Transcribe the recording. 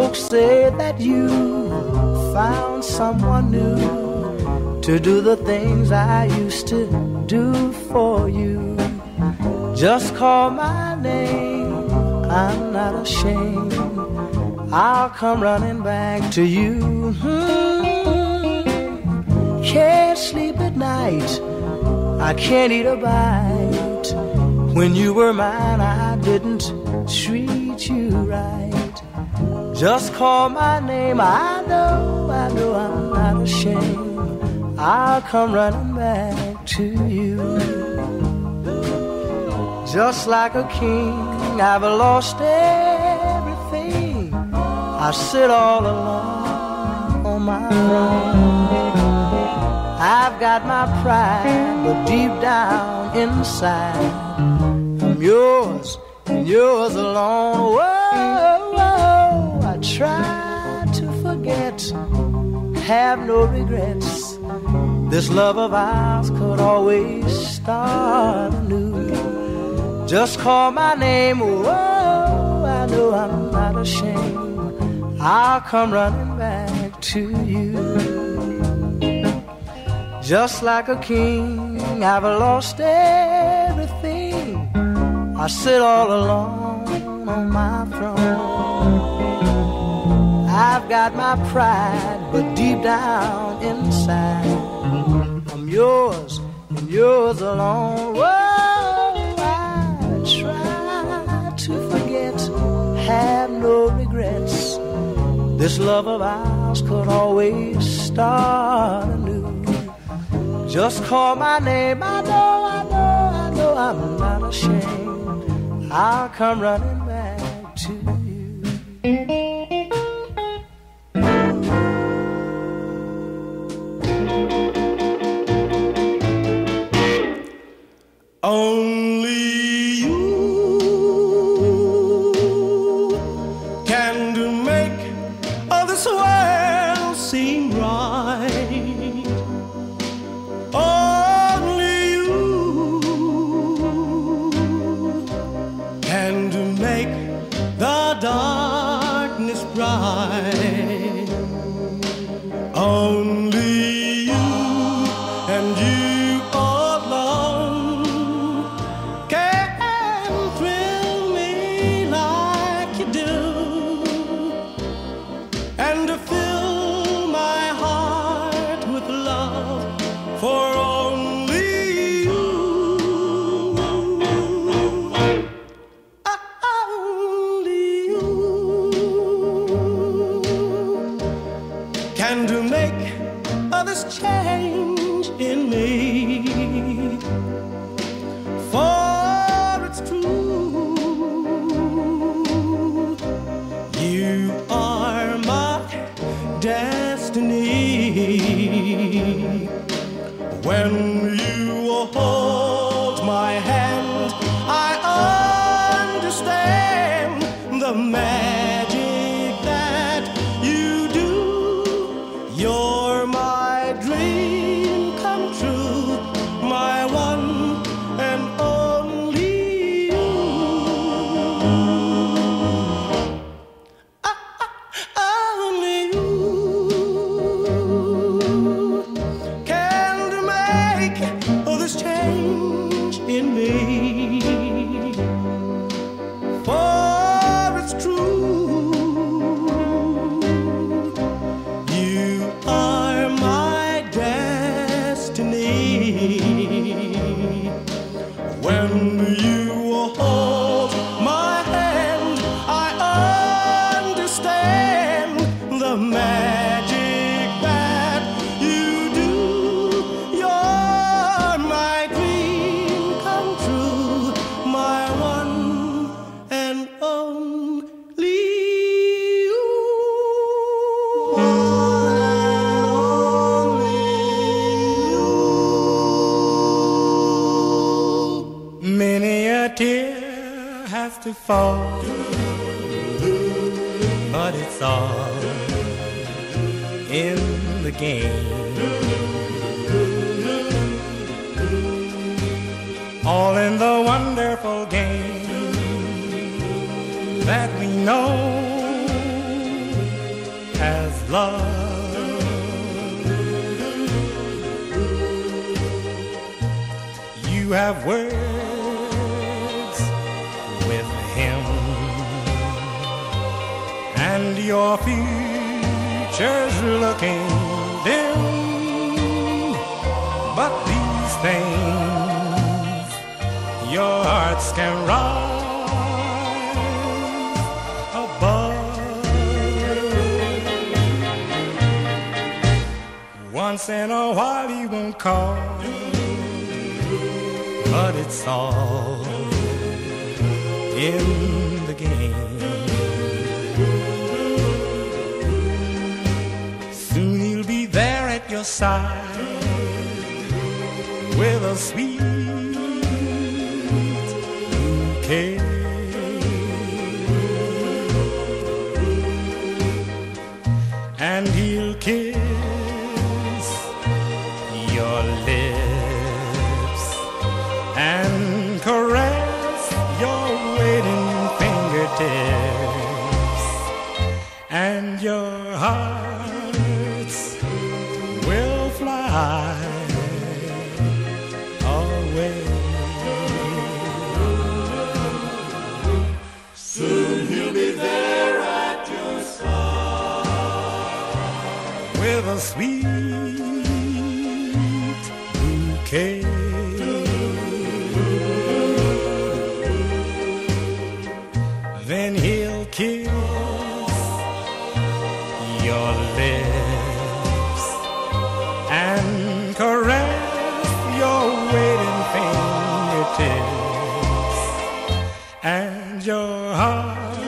Folks say that you found someone new to do the things I used to do for you. Just call my name, I'm not ashamed. I'll come running back to you. Can't sleep at night, I can't eat a bite. When you were mine, I didn't treat you right. Just call my name, I know I'm not ashamed. I'll come running back to you. Just like a king, I've lost everything. I sit all alone on my throne. I've got my pride, but deep down inside, I'm yours and yours alone. Whoa, whoa, I try to forget, have no regrets. This love of ours could always start anew. Just call my name, whoa, I know I'm not ashamed. I'll come running back to you. Just like a king, I've lost everything. I sit all alone on my throne. I've got my pride, but deep down inside, I'm yours and yours alone. Whoa, I try to forget, have no regrets. This love of ours could always start anew. Just call my name, I know I'm not ashamed. I'll come running back to you. Only you can do make all this world seem right. Only you can do make the darkness bright. Only you and you alone can thrill me like you do, and to fill my heart with love for only you. Only you can do make this change in me. For it's true, you are my destiny. When you hold my hand, I understand the magic that you do. You're my dream come true, my one and only you. Only you can make this change in me. For it's true, you are my destiny. When you hold my hand, I understand the magic that you do. You're my dream come true, my one and only you. Many a tear has to fall, but it's all in the game. All in the wonderful game that we know as love. You have words with him, and your future's looking dim. But these things your hearts can rise above. Once in a while he won't call, but it's all in the game. Soon he'll be there at your side with a sweet bouquet. And he'll kiss your lips and caress your waiting fingertips, and your hearts will fly away. Soon he'll be there at your side with a sweet bouquet. Then he'll kiss your lips and caress your waiting fingertips, and your heart